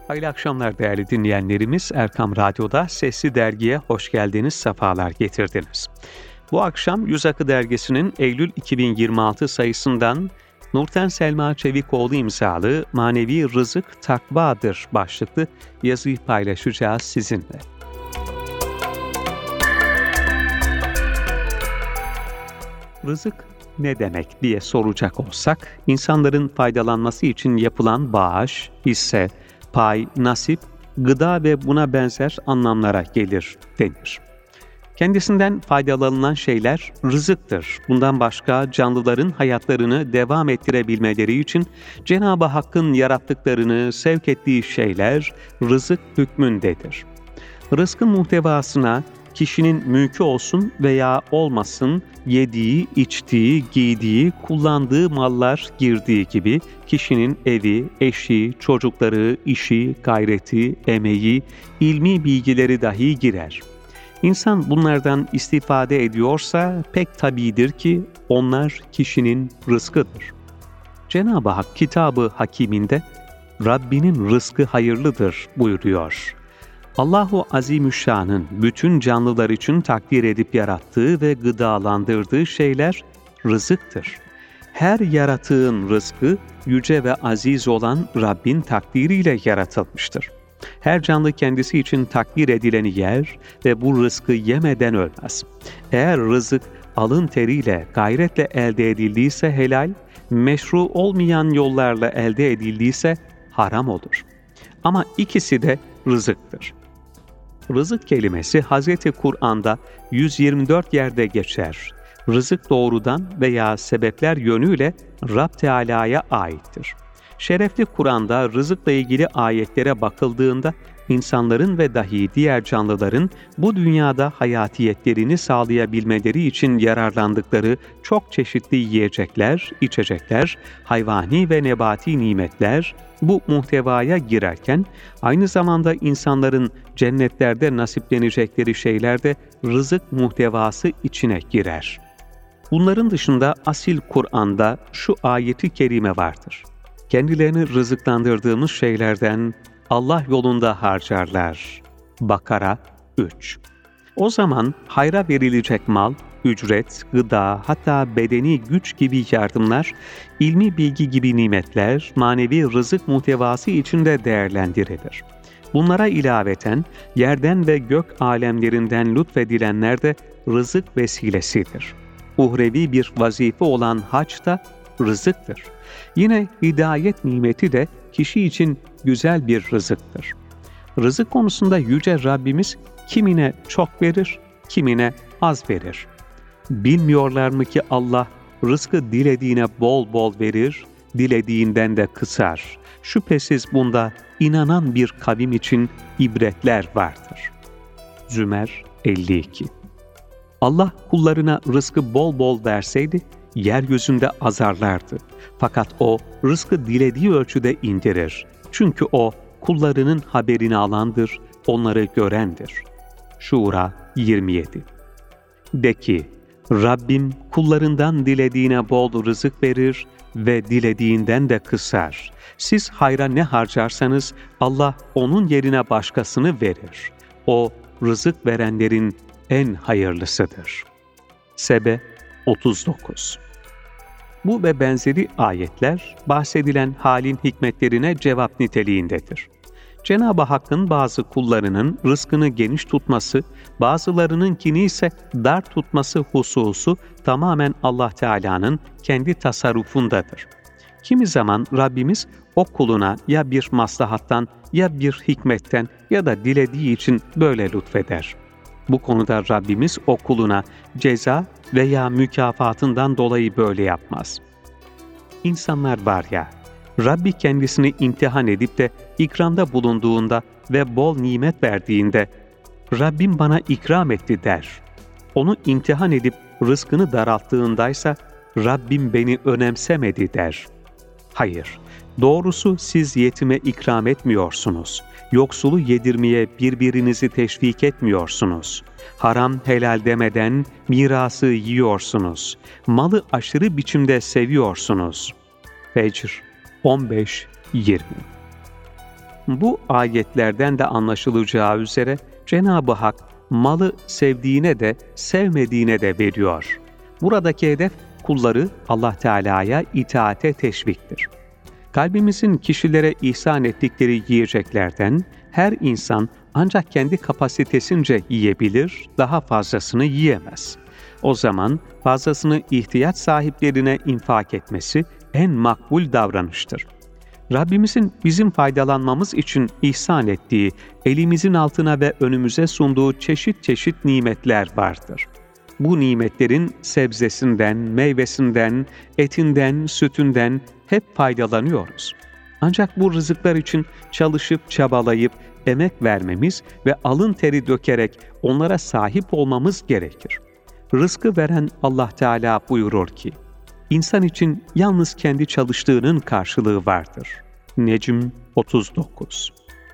Hayırlı akşamlar değerli dinleyenlerimiz. Erkam Radyo'da Sesli Dergi'ye hoş geldiniz, sefalar getirdiniz. Bu akşam Yüz Akı Dergisi'nin Eylül 2026 sayısından Nurten Selma Çevikoğlu imzalı Manevi Rızık Takvadır başlıklı yazıyı paylaşacağız sizinle. Rızık ne demek diye soracak olsak, insanların faydalanması için yapılan bağış, hisse, pay, nasip, gıda ve buna benzer anlamlara gelir denir. Kendisinden faydalanılan şeyler rızıktır. Bundan başka canlıların hayatlarını devam ettirebilmeleri için Cenab-ı Hakk'ın yarattıklarını sevk ettiği şeyler rızık hükmündedir. Rızkın muhtevasına kişinin mülkü olsun veya olmasın, yediği, içtiği, giydiği, kullandığı mallar girdiği gibi kişinin evi, eşi, çocukları, işi, gayreti, emeği, ilmi bilgileri dahi girer. İnsan bunlardan istifade ediyorsa pek tabidir ki onlar kişinin rızkıdır. Cenab-ı Hak Kitab-ı Hakîm'inde Rabbinin rızkı hayırlıdır buyuruyor. Allahu Azimüşşan'ın bütün canlılar için takdir edip yarattığı ve gıdalandırdığı şeyler rızıktır. Her yaratığın rızkı yüce ve aziz olan Rabbin takdiriyle yaratılmıştır. Her canlı kendisi için takdir edileni yer ve bu rızkı yemeden ölmez. Eğer rızık alın teriyle, gayretle elde edildiyse helal, meşru olmayan yollarla elde edildiyse haram olur. Ama ikisi de rızıktır. Rızık kelimesi Hazreti Kur'an'da 124 yerde geçer. Rızık doğrudan veya sebepler yönüyle Rab Teala'ya aittir. Şerefli Kur'an'da rızıkla ilgili ayetlere bakıldığında insanların ve dahi diğer canlıların bu dünyada hayatiyetlerini sağlayabilmeleri için yararlandıkları çok çeşitli yiyecekler, içecekler, hayvani ve nebati nimetler bu muhtevaya girerken aynı zamanda insanların cennetlerde nasiplenecekleri şeyler de rızık muhtevası içine girer. Bunların dışında asil Kur'an'da şu ayeti kerime vardır. Kendilerini rızıklandırdığımız şeylerden Allah yolunda harcarlar. Bakara 3. O zaman hayra verilecek mal, ücret, gıda, hatta bedeni güç gibi yardımlar, ilmi bilgi gibi nimetler, manevi rızık muhtevası içinde değerlendirilir. Bunlara ilaveten yerden ve gök alemlerinden lütfedilenler de rızık vesilesidir. Uhrevi bir vazife olan hac da rızıktır. Yine hidayet nimeti de kişi için güzel bir rızıktır. Rızık konusunda Yüce Rabbimiz kimine çok verir, kimine az verir. Bilmiyorlar mı ki Allah rızkı dilediğine bol bol verir, dilediğinden de kısar. Şüphesiz bunda inanan bir kavim için ibretler vardır. Zümer 52. Allah kullarına rızkı bol bol verseydi, yeryüzünde azarlardı. Fakat O, rızkı dilediği ölçüde indirir. Çünkü O, kullarının haberini alandır, onları görendir. Şura 27. De ki, Rabbim kullarından dilediğine bol rızık verir ve dilediğinden de kısar. Siz hayra ne harcarsanız Allah onun yerine başkasını verir. O, rızık verenlerin en hayırlısıdır. Sebe 39. Bu ve benzeri ayetler bahsedilen halin hikmetlerine cevap niteliğindedir. Cenab-ı Hakk'ın bazı kullarının rızkını geniş tutması, bazılarınınkini ise dar tutması hususu tamamen Allah Teala'nın kendi tasarrufundadır. Kimi zaman Rabbimiz o kuluna ya bir maslahattan ya bir hikmetten ya da dilediği için böyle lütfeder. Bu konuda Rabbimiz o kuluna ceza veya mükafatından dolayı böyle yapmaz. İnsanlar var ya, Rabbi kendisini imtihan edip de ikramda bulunduğunda ve bol nimet verdiğinde, Rabbim bana ikram etti der. Onu imtihan edip rızkını daralttığındaysa, Rabbim beni önemsemedi der. Hayır, doğrusu siz yetime ikram etmiyorsunuz. Yoksulu yedirmeye birbirinizi teşvik etmiyorsunuz. Haram helal demeden mirası yiyorsunuz. Malı aşırı biçimde seviyorsunuz. Fecr 15-20. Bu ayetlerden de anlaşılacağı üzere Cenab-ı Hak malı sevdiğine de sevmediğine de veriyor. Buradaki hedef kulları Allah Teala'ya itaate teşviktir. Kalbimizin kişilere ihsan ettikleri yiyeceklerden her insan ancak kendi kapasitesince yiyebilir, daha fazlasını yiyemez. O zaman fazlasını ihtiyaç sahiplerine infak etmesi en makbul davranıştır. Rabbimizin bizim faydalanmamız için ihsan ettiği, elimizin altına ve önümüze sunduğu çeşit çeşit nimetler vardır. Bu nimetlerin sebzesinden, meyvesinden, etinden, sütünden hep faydalanıyoruz. Ancak bu rızıklar için çalışıp çabalayıp emek vermemiz ve alın teri dökerek onlara sahip olmamız gerekir. Rızkı veren Allah Teala buyurur ki, İnsan için yalnız kendi çalıştığının karşılığı vardır. Necm 39.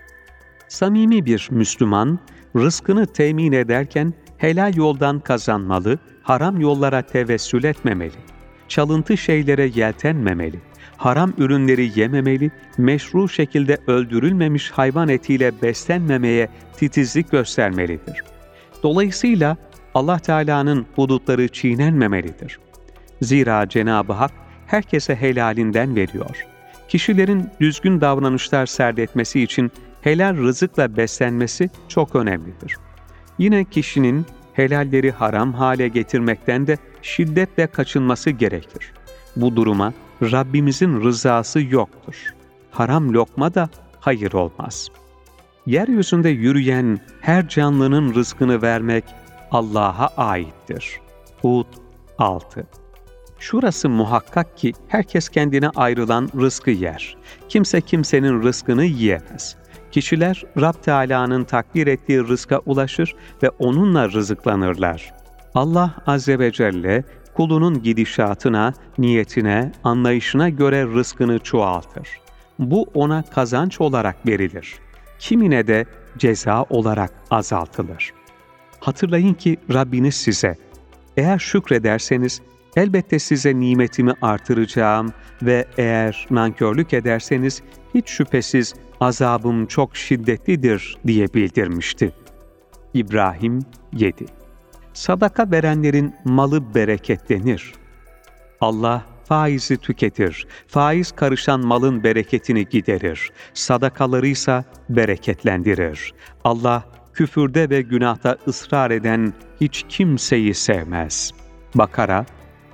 Samimi bir Müslüman, rızkını temin ederken helal yoldan kazanmalı, haram yollara tevessül etmemeli, çalıntı şeylere yeltenmemeli, haram ürünleri yememeli, meşru şekilde öldürülmemiş hayvan etiyle beslenmemeye titizlik göstermelidir. Dolayısıyla Allah Teala'nın hudutları çiğnenmemelidir. Zira Cenab-ı Hak herkese helalinden veriyor. Kişilerin düzgün davranışlar serdetmesi için helal rızıkla beslenmesi çok önemlidir. Yine kişinin helalleri haram hale getirmekten de şiddetle kaçınması gerekir. Bu duruma Rabbimizin rızası yoktur. Haram lokma da hayır olmaz. Yeryüzünde yürüyen her canlının rızkını vermek Allah'a aittir. Hud 6. Şurası muhakkak ki herkes kendine ayrılan rızkı yer. Kimse kimsenin rızkını yiyemez. Kişiler Rab Teala'nın takdir ettiği rızka ulaşır ve onunla rızıklanırlar. Allah Azze ve Celle kulunun gidişatına, niyetine, anlayışına göre rızkını çoğaltır. Bu ona kazanç olarak verilir. Kimine de ceza olarak azaltılır. Hatırlayın ki Rabbiniz size, eğer şükrederseniz elbette size nimetimi artıracağım ve eğer nankörlük ederseniz hiç şüphesiz azabım çok şiddetlidir diye bildirmişti. İbrahim 7. Sadaka verenlerin malı bereketlenir. Allah faizi tüketir, faiz karışan malın bereketini giderir, sadakalarıysa bereketlendirir. Allah küfürde ve günahta ısrar eden hiç kimseyi sevmez. Bakara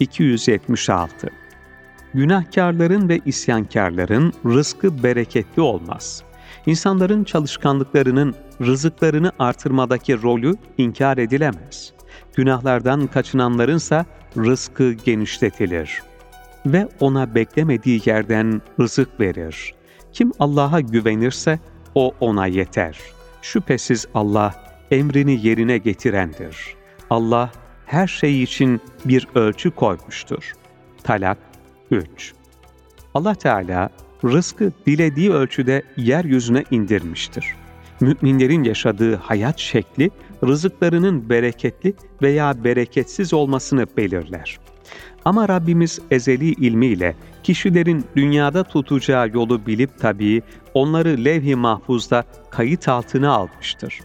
276. Günahkarların ve isyankarların rızkı bereketli olmaz. İnsanların çalışkanlıklarının rızıklarını artırmadaki rolü inkar edilemez. Günahlardan kaçınanlarınsa rızkı genişletilir ve ona beklemediği yerden rızık verir. Kim Allah'a güvenirse o ona yeter. Şüphesiz Allah emrini yerine getirendir. Allah her şey için bir ölçü koymuştur. Talak 3. Allah Teala rızkı dilediği ölçüde yeryüzüne indirmiştir. Müminlerin yaşadığı hayat şekli, rızıklarının bereketli veya bereketsiz olmasını belirler. Ama Rabbimiz ezeli ilmiyle kişilerin dünyada tutacağı yolu bilip tabii onları levh-i mahfuzda kayıt altına almıştır.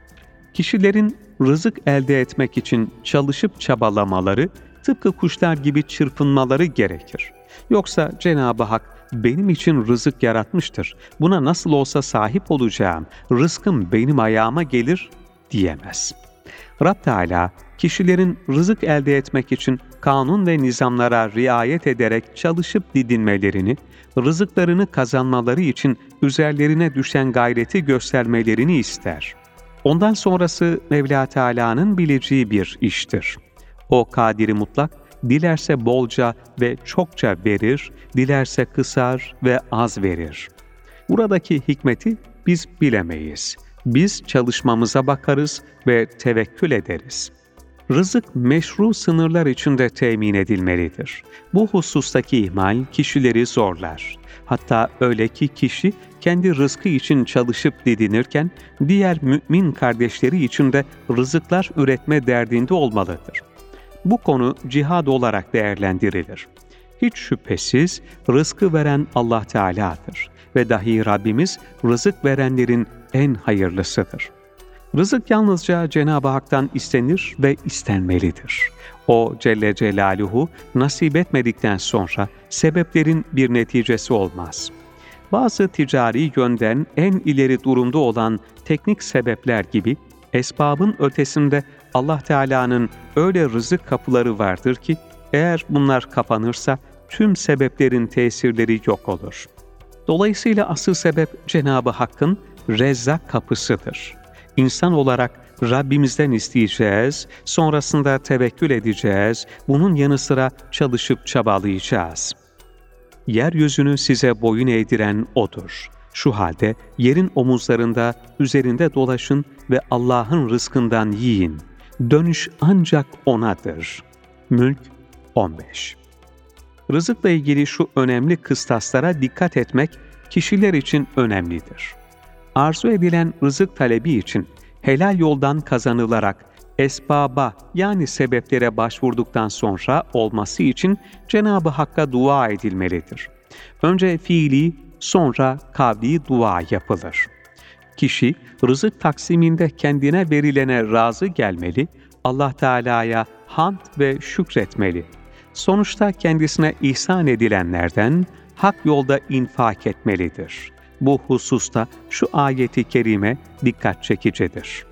Kişilerin rızık elde etmek için çalışıp çabalamaları, tıpkı kuşlar gibi çırpınmaları gerekir. Yoksa Cenab-ı Hak benim için rızık yaratmıştır, buna nasıl olsa sahip olacağım, rızkım benim ayağıma gelir diyemez. Rab Teala, kişilerin rızık elde etmek için kanun ve nizamlara riayet ederek çalışıp didinmelerini, rızıklarını kazanmaları için üzerlerine düşen gayreti göstermelerini ister. Ondan sonrası Mevla Teala'nın bileceği bir iştir. O kadiri mutlak, dilerse bolca ve çokça verir, dilerse kısar ve az verir. Buradaki hikmeti biz bilemeyiz. Biz çalışmamıza bakarız ve tevekkül ederiz. Rızık meşru sınırlar içinde temin edilmelidir. Bu husustaki ihmal kişileri zorlar. Hatta öyle ki kişi kendi rızkı için çalışıp didinirken diğer mümin kardeşleri için de rızıklar üretme derdinde olmalıdır. Bu konu cihad olarak değerlendirilir. Hiç şüphesiz rızkı veren Allah Teala'dır ve dahi Rabbimiz rızık verenlerin en hayırlısıdır. Rızık yalnızca Cenab-ı Hak'tan istenir ve istenmelidir. O Celle Celaluhu nasip etmedikten sonra sebeplerin bir neticesi olmaz. Bazı ticari yönden en ileri durumda olan teknik sebepler gibi esbabın ötesinde Allah Teala'nın öyle rızık kapıları vardır ki eğer bunlar kapanırsa tüm sebeplerin tesirleri yok olur. Dolayısıyla asıl sebep Cenab-ı Hakk'ın Rezzak kapısıdır. İnsan olarak Rabbimizden isteyeceğiz, sonrasında tevekkül edeceğiz, bunun yanı sıra çalışıp çabalayacağız. Yeryüzünü size boyun eğdiren O'dur. Şu halde yerin omuzlarında, üzerinde dolaşın ve Allah'ın rızkından yiyin. Dönüş ancak O'nadır. Mülk 15. Rızıkla ilgili şu önemli kıstaslara dikkat etmek kişiler için önemlidir. Arzu edilen rızık talebi için helal yoldan kazanılarak esbaba yani sebeplere başvurduktan sonra olması için Cenab-ı Hakk'a dua edilmelidir. Önce fiili, sonra kavli dua yapılır. Kişi rızık taksiminde kendine verilene razı gelmeli, Allah Teala'ya hamd ve şükretmeli. Sonuçta kendisine ihsan edilenlerden hak yolda infak etmelidir. Bu hususta şu ayeti kerime dikkat çekicidir.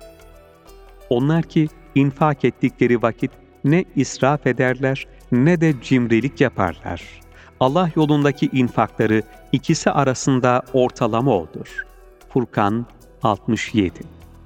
Onlar ki infak ettikleri vakit ne israf ederler ne de cimrilik yaparlar. Allah yolundaki infakları ikisi arasında ortalama odur. Furkan 67.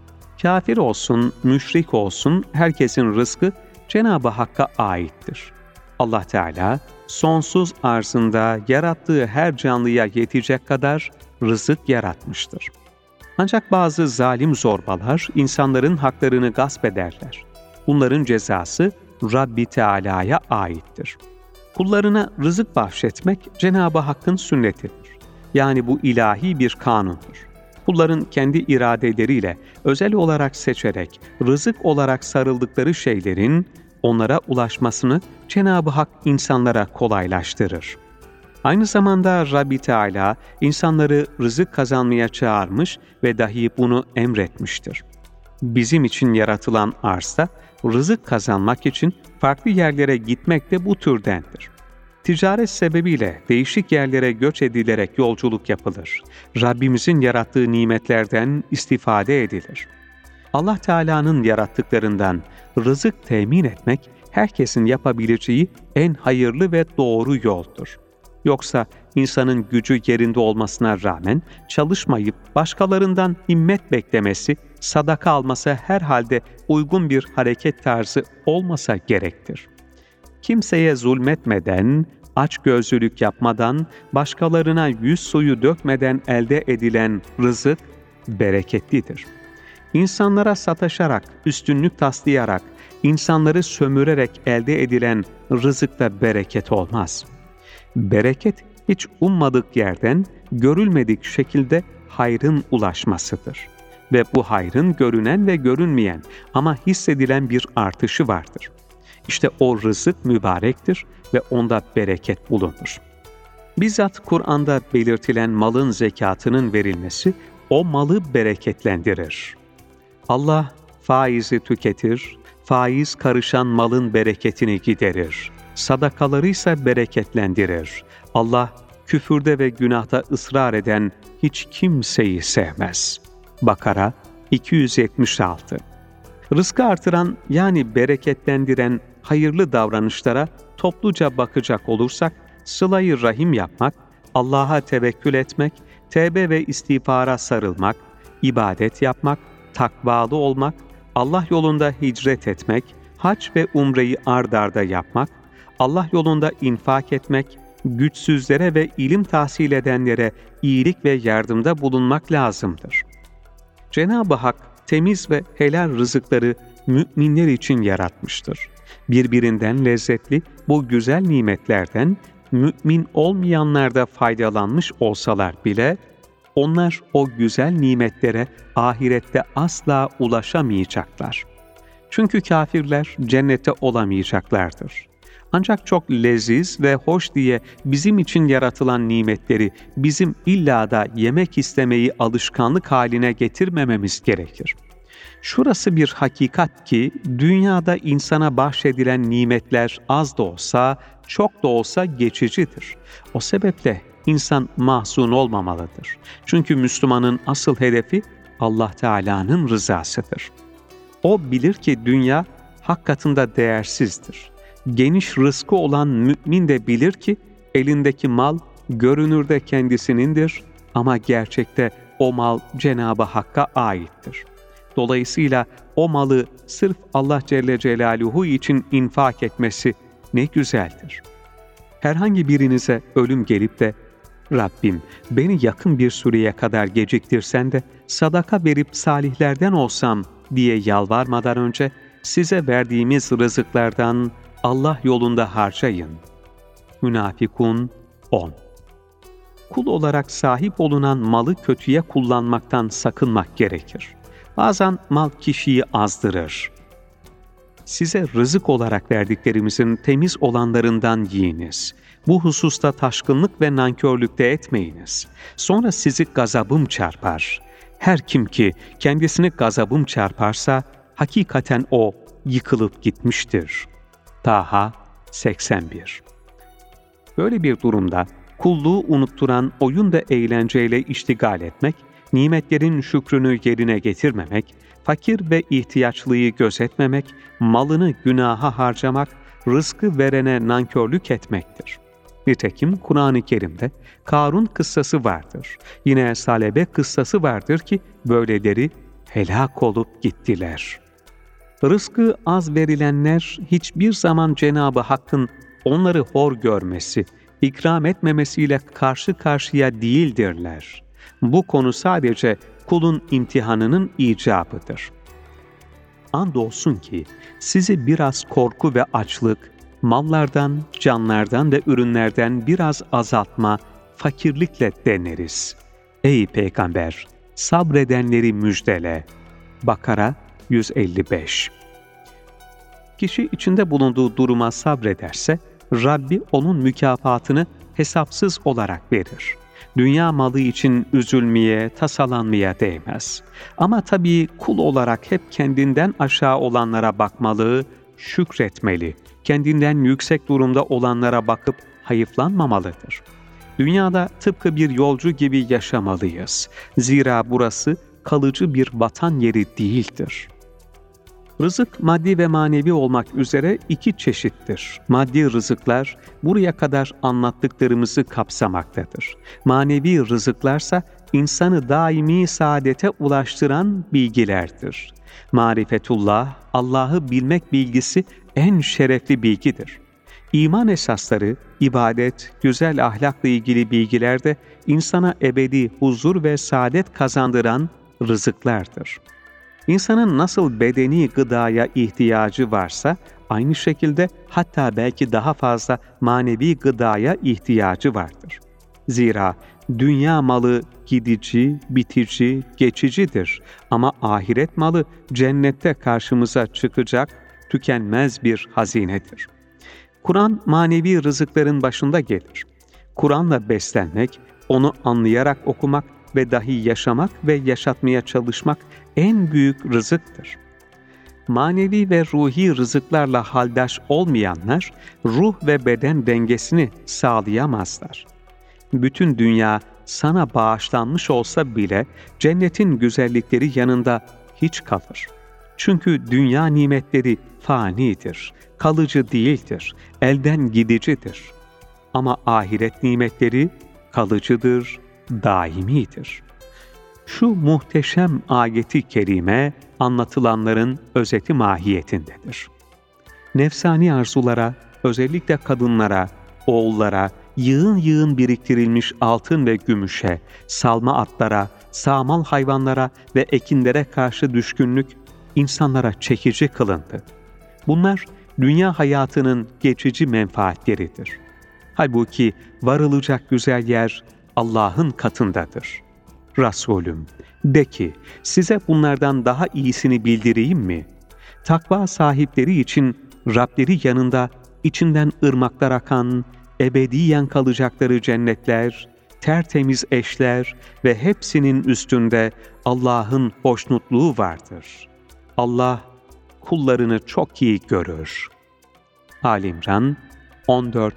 Kafir olsun, müşrik olsun herkesin rızkı Cenab-ı Hakk'a aittir. Allah Teala sonsuz arzında yarattığı her canlıya yetecek kadar rızık yaratmıştır. Ancak bazı zalim zorbalar insanların haklarını gasp ederler. Bunların cezası Rabbi Teala'ya aittir. Kullarına rızık bahşetmek Cenab-ı Hakk'ın sünnetidir. Yani bu ilahi bir kanundur. Kulların kendi iradeleriyle özel olarak seçerek rızık olarak sarıldıkları şeylerin onlara ulaşmasını Cenab-ı Hak insanlara kolaylaştırır. Aynı zamanda Rabbi Teala insanları rızık kazanmaya çağırmış ve dahi bunu emretmiştir. Bizim için yaratılan arzda rızık kazanmak için farklı yerlere gitmek de bu türdendir. Ticaret sebebiyle değişik yerlere göç edilerek yolculuk yapılır. Rabbimizin yarattığı nimetlerden istifade edilir. Allah Teala'nın yarattıklarından rızık temin etmek herkesin yapabileceği en hayırlı ve doğru yoldur. Yoksa insanın gücü yerinde olmasına rağmen çalışmayıp başkalarından himmet beklemesi, sadaka alması herhalde uygun bir hareket tarzı olmasa gerektir. Kimseye zulmetmeden, açgözlülük yapmadan, başkalarına yüz suyu dökmeden elde edilen rızık bereketlidir. İnsanlara sataşarak, üstünlük taslayarak, insanları sömürerek elde edilen rızıkta bereket olmaz. Bereket hiç ummadık yerden, görülmedik şekilde hayrın ulaşmasıdır. Ve bu hayrın görünen ve görünmeyen ama hissedilen bir artışı vardır. İşte o rızık mübarektir ve onda bereket bulunur. Bizzat Kur'an'da belirtilen malın zekatının verilmesi o malı bereketlendirir. Allah faizi tüketir, faiz karışan malın bereketini giderir. Sadakaları ise bereketlendirir. Allah küfürde ve günahta ısrar eden hiç kimseyi sevmez. Bakara 276. Rızkı artıran yani bereketlendiren hayırlı davranışlara topluca bakacak olursak, sıla-i rahim yapmak, Allah'a tevekkül etmek, tevbe ve istiğfara sarılmak, ibadet yapmak, takvalı olmak, Allah yolunda hicret etmek, hac ve umreyi ard arda yapmak, Allah yolunda infak etmek, güçsüzlere ve ilim tahsil edenlere iyilik ve yardımda bulunmak lazımdır. Cenab-ı Hak temiz ve helal rızıkları müminler için yaratmıştır. Birbirinden lezzetli bu güzel nimetlerden mümin olmayanlar da faydalanmış olsalar bile, onlar o güzel nimetlere ahirette asla ulaşamayacaklar. Çünkü kafirler cennete olamayacaklardır. Ancak çok leziz ve hoş diye bizim için yaratılan nimetleri bizim illa da yemek istemeyi alışkanlık haline getirmememiz gerekir. Şurası bir hakikat ki dünyada insana bahşedilen nimetler az da olsa, çok da olsa geçicidir. O sebeple insan mahzun olmamalıdır. Çünkü Müslümanın asıl hedefi Allah Teala'nın rızasıdır. O bilir ki dünya hak katında değersizdir. Geniş rızkı olan mümin de bilir ki elindeki mal görünürde kendisinindir ama gerçekte o mal Cenab-ı Hakk'a aittir. Dolayısıyla o malı sırf Allah Celle Celaluhu için infak etmesi ne güzeldir. Herhangi birinize ölüm gelip de Rabbim beni yakın bir süreye kadar geciktirsen de sadaka verip salihlerden olsam diye yalvarmadan önce size verdiğimiz rızıklardan Allah yolunda harcayın. Münafikun 10. Kul olarak sahip olunan malı kötüye kullanmaktan sakınmak gerekir. Bazen mal kişiyi azdırır. Size rızık olarak verdiklerimizin temiz olanlarından yiyiniz. Bu hususta taşkınlık ve nankörlük de etmeyiniz. Sonra sizi gazabım çarpar. Her kim ki kendisini gazabım çarparsa, hakikaten o yıkılıp gitmiştir. Taha 81. Böyle bir durumda kulluğu unutturan oyun ve eğlenceyle iştigal etmek, nimetlerin şükrünü yerine getirmemek, fakir ve ihtiyaçlıyı gözetmemek, malını günaha harcamak, rızkı verene nankörlük etmektir. Nitekim Kur'an-ı Kerim'de Karun kıssası vardır. Yine Salebe kıssası vardır ki böyleleri helak olup gittiler. Rızkı az verilenler hiçbir zaman Cenab-ı Hakk'ın onları hor görmesi, ikram etmemesiyle karşı karşıya değildirler. Bu konu sadece kulun imtihanının icabıdır. Andolsun ki sizi biraz korku ve açlık, mallardan, canlardan ve ürünlerden biraz azaltma, fakirlikle deneriz. Ey Peygamber! Sabredenleri müjdele. Bakara 155. Kişi içinde bulunduğu duruma sabrederse, Rabbi onun mükafatını hesapsız olarak verir. Dünya malı için üzülmeye, tasalanmaya değmez. Ama tabii kul olarak hep kendinden aşağı olanlara bakmalı, şükretmeli. Kendinden yüksek durumda olanlara bakıp hayıflanmamalıdır. Dünyada tıpkı bir yolcu gibi yaşamalıyız. Zira burası kalıcı bir vatan yeri değildir. Rızık maddi ve manevi olmak üzere iki çeşittir. Maddi rızıklar buraya kadar anlattıklarımızı kapsamaktadır. Manevi rızıklarsa insanı daimi saadete ulaştıran bilgilerdir. Marifetullah, Allah'ı bilmek bilgisi en şerefli bilgidir. İman esasları, ibadet, güzel ahlakla ilgili bilgiler de insana ebedi huzur ve saadet kazandıran rızıklardır. İnsanın nasıl bedeni gıdaya ihtiyacı varsa, aynı şekilde hatta belki daha fazla manevi gıdaya ihtiyacı vardır. Zira dünya malı gidici, bitici, geçicidir ama ahiret malı cennette karşımıza çıkacak, tükenmez bir hazinedir. Kur'an manevi rızıkların başında gelir. Kur'an'la beslenmek, onu anlayarak okumak ve dahi yaşamak ve yaşatmaya çalışmak en büyük rızıktır. Manevi ve ruhi rızıklarla haldaş olmayanlar, ruh ve beden dengesini sağlayamazlar. Bütün dünya sana bağışlanmış olsa bile cennetin güzellikleri yanında hiç kalır. Çünkü dünya nimetleri fanidir, kalıcı değildir, elden gidicidir. Ama ahiret nimetleri kalıcıdır, daimidir. Şu muhteşem ayeti kerime anlatılanların özeti mahiyetindedir. Nefsani arzulara, özellikle kadınlara, oğullara, yığın yığın biriktirilmiş altın ve gümüşe, salma atlara, sağmal hayvanlara ve ekinlere karşı düşkünlük insanlara çekici kılındı. Bunlar dünya hayatının geçici menfaatleridir. Halbuki varılacak güzel yer Allah'ın katındadır. Resulüm, de ki, size bunlardan daha iyisini bildireyim mi? Takva sahipleri için Rableri yanında içinden ırmaklar akan, ebediyen kalacakları cennetler, tertemiz eşler ve hepsinin üstünde Allah'ın hoşnutluğu vardır. Allah kullarını çok iyi görür. Ali İmran 14-15.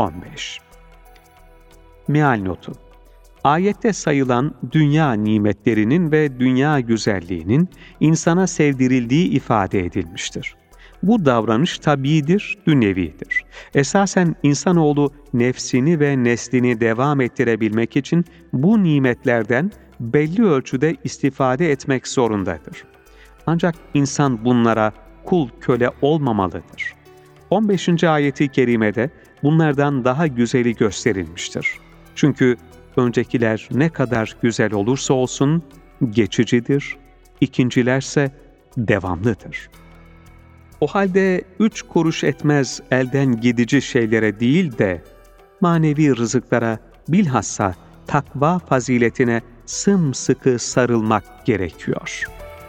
Meal notu: ayette sayılan dünya nimetlerinin ve dünya güzelliğinin insana sevdirildiği ifade edilmiştir. Bu davranış tabiidir, dünyevidir. Esasen insanoğlu nefsini ve neslini devam ettirebilmek için bu nimetlerden belli ölçüde istifade etmek zorundadır. Ancak insan bunlara kul köle olmamalıdır. 15. ayeti kerimede bunlardan daha güzeli gösterilmiştir. Çünkü öncekiler ne kadar güzel olursa olsun geçicidir, ikincilerse devamlıdır. O halde 3 kuruş etmez elden gidici şeylere değil de manevi rızıklara, bilhassa takva faziletine sımsıkı sarılmak gerekiyor.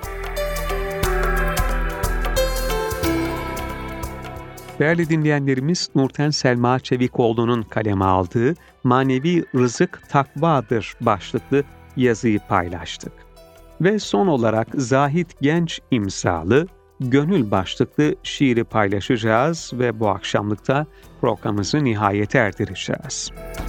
Değerli dinleyenlerimiz, Nurten Selma Çevikoğlu'nun kaleme aldığı "Manevi Rızık Takvadır" başlıklı yazıyı paylaştık. Ve son olarak Zahit Genç imzalı Gönül başlıklı şiiri paylaşacağız ve bu akşamlıkta programımızı nihayete erdireceğiz.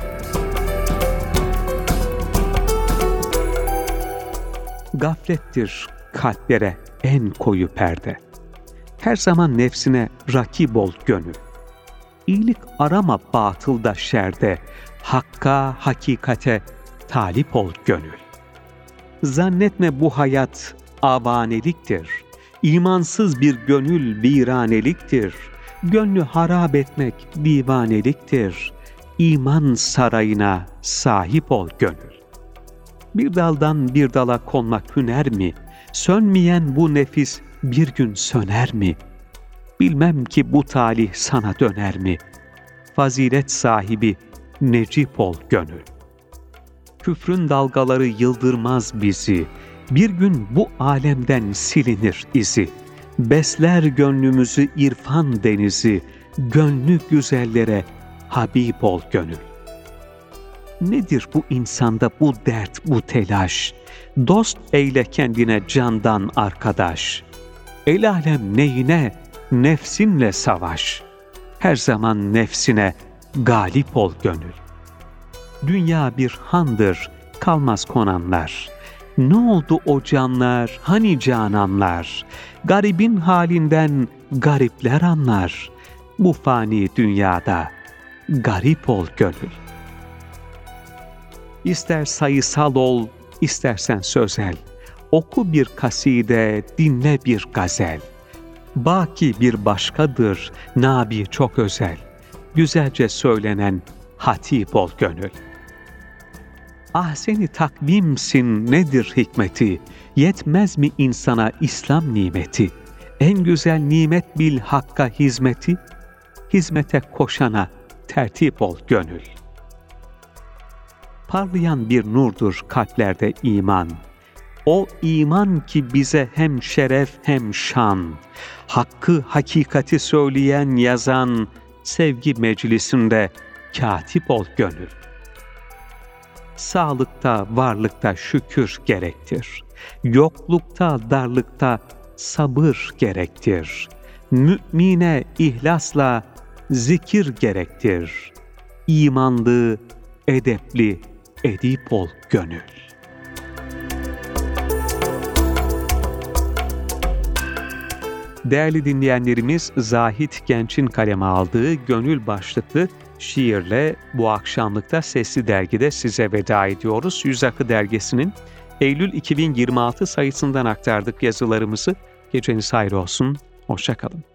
Gaflettir kalplere en koyu perde. Her zaman nefsine rakip ol gönül. İyilik arama batılda şerde, hakka, hakikate talip ol gönül. Zannetme bu hayat avaneliktir. İmansız bir gönül viraneliktir. Gönlü harap etmek divaneliktir. İman sarayına sahip ol gönül. Bir daldan bir dala konmak hüner mi? Sönmeyen bu nefis bir gün söner mi? Bilmem ki bu talih sana döner mi? Fazilet sahibi necip ol gönül. Küfrün dalgaları yıldırmaz bizi. Bir gün bu alemden silinir izi. Besler gönlümüzü irfan denizi. Gönlü güzellere Habib ol gönül. Nedir bu insanda bu dert, bu telaş? Dost eyle kendine candan arkadaş. El alem neyine, nefsinle savaş. Her zaman nefsine galip ol gönül. Dünya bir handır, kalmaz konanlar. Ne oldu o canlar, hani cananlar? Garibin halinden garipler anlar. Bu fani dünyada garip ol gönül. İster sayısal ol, istersen sözel. Oku bir kaside, dinle bir gazel. Baki bir başkadır, nabi çok özel. Güzelce söylenen hatip ol gönül. Ahseni takvimsin nedir hikmeti? Yetmez mi insana İslam nimeti? En güzel nimet bil hakka hizmeti. Hizmete koşana tertip ol gönül. Parlayan bir nurdur kalplerde iman. O iman ki bize hem şeref hem şan. Hakkı hakikati söyleyen yazan, sevgi meclisinde katip ol gönül. Sağlıkta, varlıkta şükür gerektir. Yoklukta, darlıkta sabır gerektir. Mümine ihlasla zikir gerektir. İmanlı, edepli, edip ol gönül. Değerli dinleyenlerimiz, Zahit Genç'in kaleme aldığı Gönül başlıklı şiirle bu akşamlıkta Sesli Dergi'de size veda ediyoruz. Yüz Akı Dergisi'nin Eylül 2026 sayısından aktardık yazılarımızı. Geceniz hayır olsun, hoşça kalın.